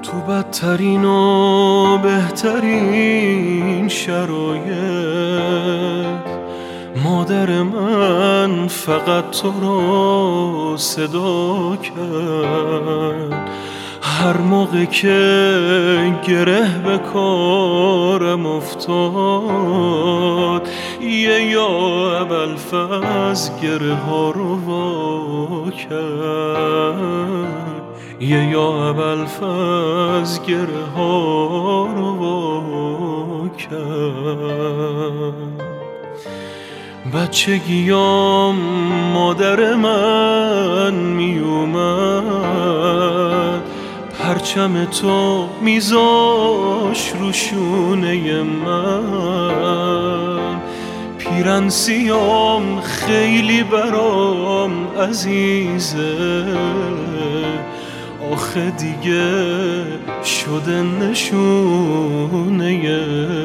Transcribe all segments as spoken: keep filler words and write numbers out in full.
تو بدترین و بهترین شرایط مادر من فقط تو را صدا کرد. هر موقع که گره به کارم افتاد یه یا ابوالفضل گره ها رو وا کرد، یه یا ابوالفضل گره ها رو وا کرد. بچگیام مادر من می اومد پرچم تو میذاش رو شونه من. پیرن سیام خیلی برام عزیزه، آخه دیگه شده نشونه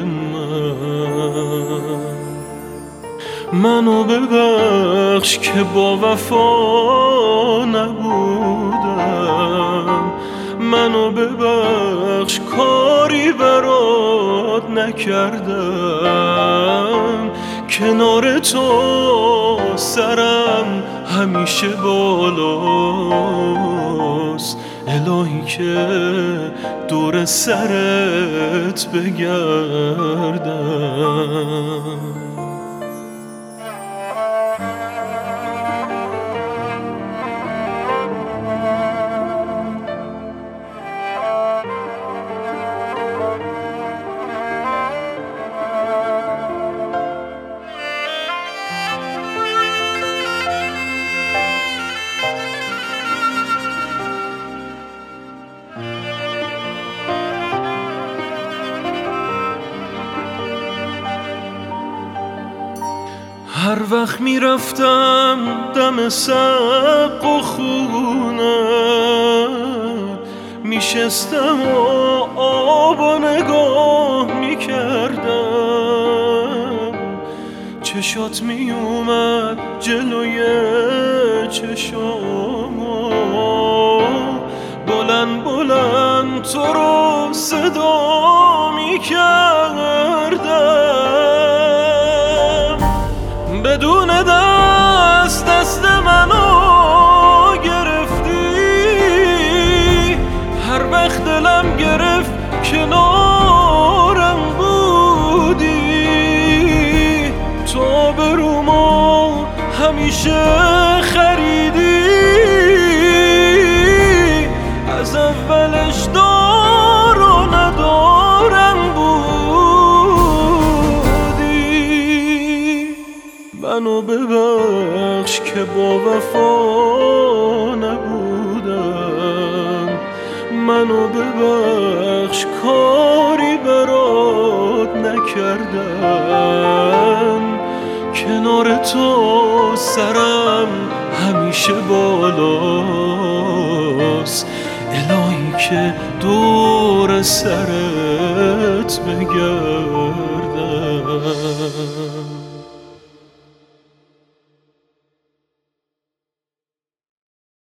من. منو ببخش که با وفا نبودم، منو ببخش کاری برات نکردم. کنار تو سرم همیشه بالاست، الهی که دور سرت بگردم. هر وقت میرفتم دم سقف و خونه میشستم و آبا نگاه میکردم. چشات میومد جلوی چشامو، بلند بلند تو رو صدا میکردم. بدون دست دست منو گرفتی، هر وقت دلم گرفت کنارم بودی. تو برومو همیشه خریدی، از اولش دار و ندارم بودی. منو ببخش که با وفا نبودم، منو ببخش کاری برات نکردم. کنار تو سرم همیشه بالاست، الهی که دور سرت بگردم.